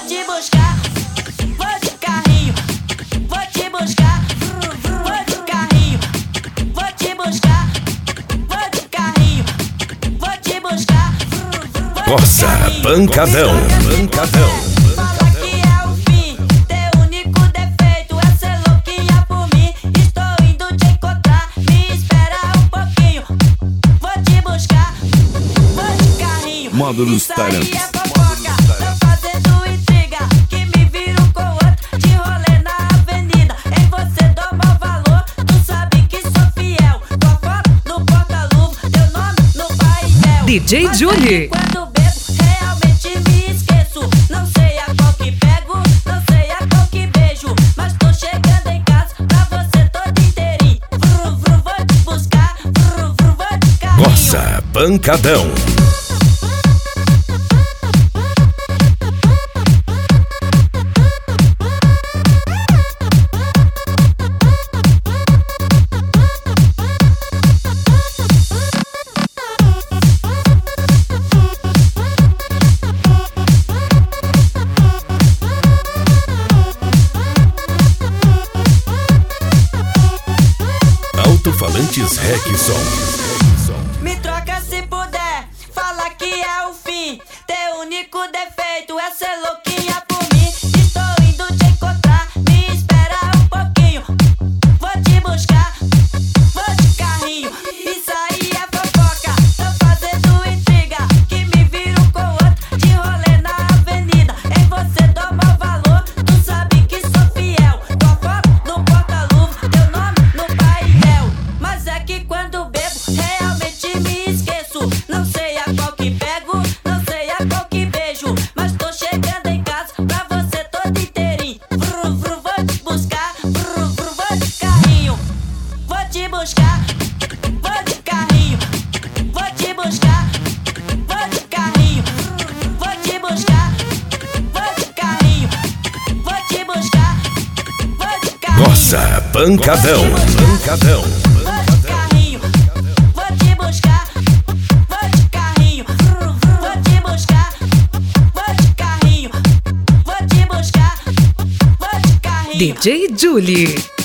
te buscar, vou de carrinho. Vou te buscar, vou de carrinho. Vou te buscar, vou de carrinho. Vou te buscar, vou de Nossa, carrinho. pancadão, pancadão. Fala que é o fim, teu único defeito é ser louquinha por mim. Estou indo te encontrar, me espera um pouquinho. Vou te buscar, vou de carrinho. Módulos Isso aí Tarantos. é fofoca, tô fazendo intriga. Que me viro com outro, de rolê na avenida. Em você dou mau valor, tu sabe que sou fiel. Tua foto no porta-luva, teu nome no painel. DJ Mas Julie. quando bebo, realmente me esqueço. Não sei a qual que pego, não sei a qual que beijo. Mas tô chegando em casa pra você todo inteirinho. Vru, vru, vou te buscar, vru, vru, vou de carrinho. Nossa, pancadão. Alto-falantes Rexon. Me troca se puder, fala que é o fim. Teu único defeito é ser louquinha por mim. Estou indo te encontrar, me espera um pouquinho. Vou te buscar, vou de carrinho. Isso aí é fofoca, tô fazendo intriga. Que me viro com outro, de rolê na avenida. Em você dou mau valor, tu sabe que sou fiel. Tua foto no porta-luva, teu nome no painel. Mas é que quando bebo, realmente me esqueço. Não sei a qual que pego, não sei a qual que beijo. Mas tô chegando em casa pra você todo inteirinho. Vru, vru, vou te buscar, vru, vru, vou de carrinho. Vou te buscar, vou de carrinho. Vou te buscar, vou de carrinho. Vou te buscar, vou de carrinho. Vou te buscar, vou de carrinho. Nossa, pancadão, pancadão. Vou de carrinho, vou te buscar, vou de carrinho. Vou te buscar, vou de carrinho. Vou te buscar, vou de carrinho. DJ Julie.